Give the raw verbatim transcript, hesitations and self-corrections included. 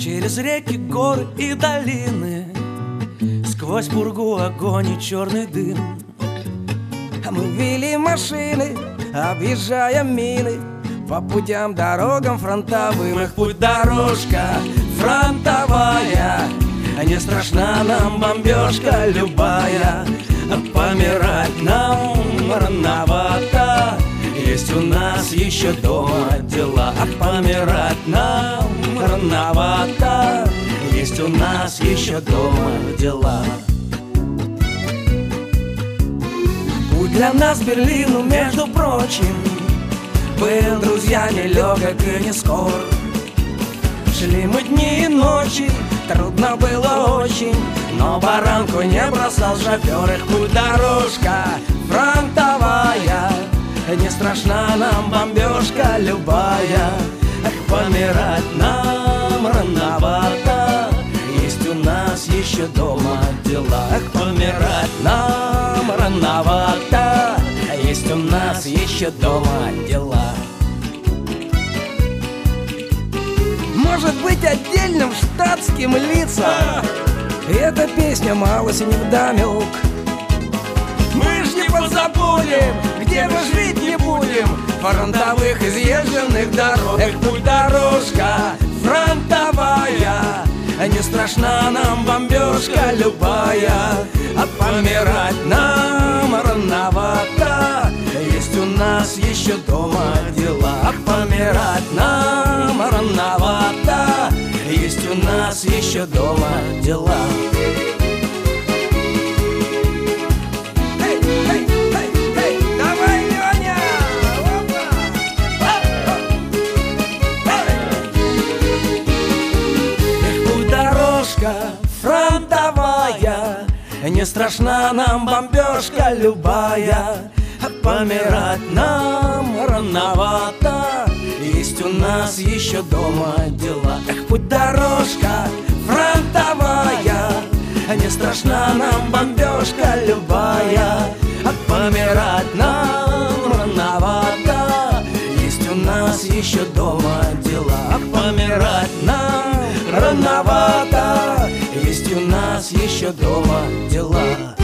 Через реки, горы и долины, сквозь пургу, огонь и черный дым. А мы вели машины, объезжая мины, по путям, дорогам фронтовым. Их путь дорожка фронтовая, не страшна нам бомбежка любая. Помирать нам рановато, есть у нас еще дома дела. Помирать нам рановато, есть у нас еще дома дела. Путь для нас к Берлину, между прочим, был, друзья, нелегок и не скор. Шли мы дни и ночи, трудно было очень, но баранку не бросал шофер. Их путь дорожка фронтовая, не страшна нам бомбежка любая. Эх, помирать нам рановато, есть у нас еще дома дела. Эх, помирать нам рановато, есть у нас еще дома дела. Может быть, отдельным штатским лицам эта песня малость не вдомек. Мы ж не позабудем, где мы жить не будем, фронтовых изъезженных дорог. Эх, путь дорожка фронтовая, не страшна нам бомбежка любая. А помирать нам рановато, есть у нас еще дома дела. А помирать нам рановато, есть у нас еще дома дела. Фронтовая, не страшна нам бомбежка любая. Помирать нам рановато, есть у нас еще дома дела. Эх, путь дорожка фронтовая, не страшна нам бомбежка любая. Помирать нам рановато, есть у нас еще дома дела. Помирать нам рановато, есть у нас еще дома дела.